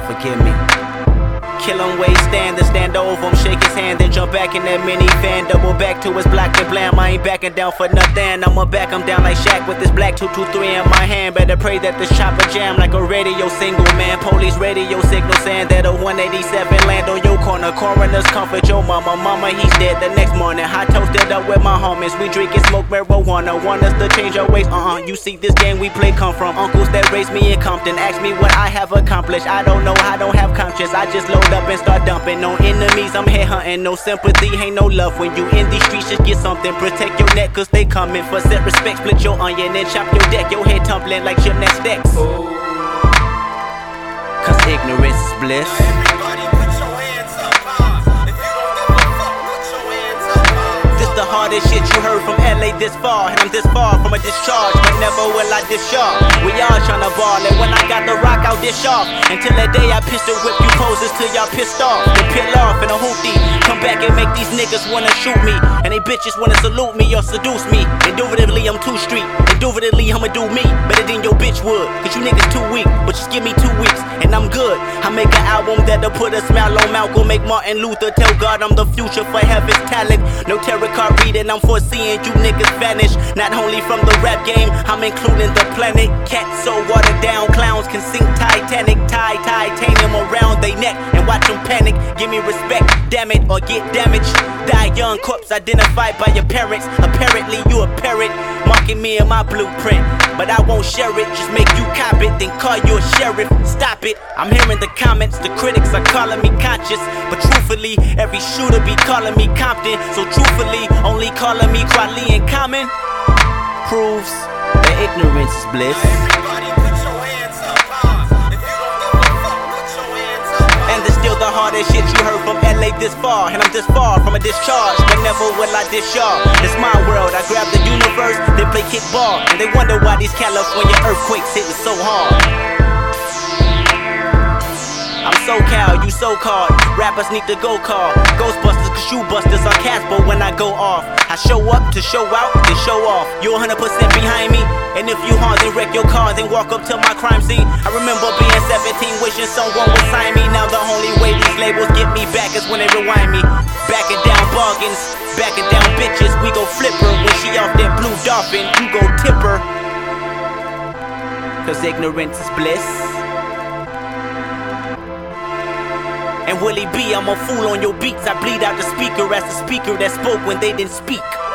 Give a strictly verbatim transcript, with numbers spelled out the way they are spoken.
forgive me. Kill him, wait, stand, then stand over him, shake his hand, then jump back in that minivan. Double back to his black and blam. I ain't backing down for nothing. I'ma back him down like Shaq with this black two two three in my hand. Better pray that this chopper jam like a radio single, man. Police radio signal saying that a one eighty-seven land on your corner. Coroners comfort your mama, mama he's dead the next morning. Hot toasted up with my homies, we drink and smoke marijuana. Want us to change our ways, uh-uh. You see this game we play come from uncles that raised me in Compton. Ask me what I have accomplished, I don't know, I don't have conscience. I just load up and start dumping on enemies, I'm headhunting. No sympathy, ain't no love when you in these streets. Just get something, protect your neck cause they coming. For set respect, split your onion and chop your deck. Your head tumbling like gymnastics. Cause ignorance is bliss. Everybody put your hands up high. If you don't give a fuck, put your hands up high. This the hardest shit you heard from L A this far. And I'm this far from a discharge, but never will I discharge. We all tryna ball, and when I got the rock, I'll dish off. Until that day I pistol whip you poses till y'all pissed off. Then peel off in a hoopty. Come back and make these niggas wanna shoot me. And they bitches wanna salute me or seduce me. Indubitably I'm too street. Indubitably I'ma do me better than your bitch would. Cause you niggas too weak, but just give me two weeks and I'm good. I make an album that'll put a smile on Malcolm. Make Martin Luther tell God I'm the future for heaven's talent. No tarot card reading, I'm foreseeing you niggas vanish. Not only from the rap game, I'm including the planet. Cats so watered down, clowns can sink Titanic. Tie titanium around they neck and watch them panic. Give me respect, damn it, or get damaged. Die young, corpse identified by your parents. Apparently you a parrot, marking me in my blueprint. But I won't share it, just make you cop it, then call you a sheriff. Stop it, I'm hearing the comments, the critics are calling me conscious. But truthfully, every shooter be calling me Compton. So truthfully, only calling me Kweli and Common proves that ignorance is bliss. Everybody put your hands up high. If you don't give a fuck, put your hands up high. And it's still the hardest shit you heard from L A this far. And I'm this far from a discharge, but never will I discharge. It's my world, I grab the universe, they play kickball. And they wonder why these California earthquakes hitting so hard. I'm SoCal, you so-called rappers need to go call Ghostbusters, cause shoe busters are Casper when I go off. I show up to show out, then show off. You one hundred percent behind me. And if you haunt and wreck your cars and walk up to my crime scene. I remember being seventeen, wishing someone would sign me. Now the only way these labels get me back is when they rewind me. Backing down bargains, backing down bitches. We go flip her when she off that blue dolphin. You go tip her, cause ignorance is bliss. And Willie B, I'm a fool on your beats. I bleed out the speaker as the speaker that spoke when they didn't speak.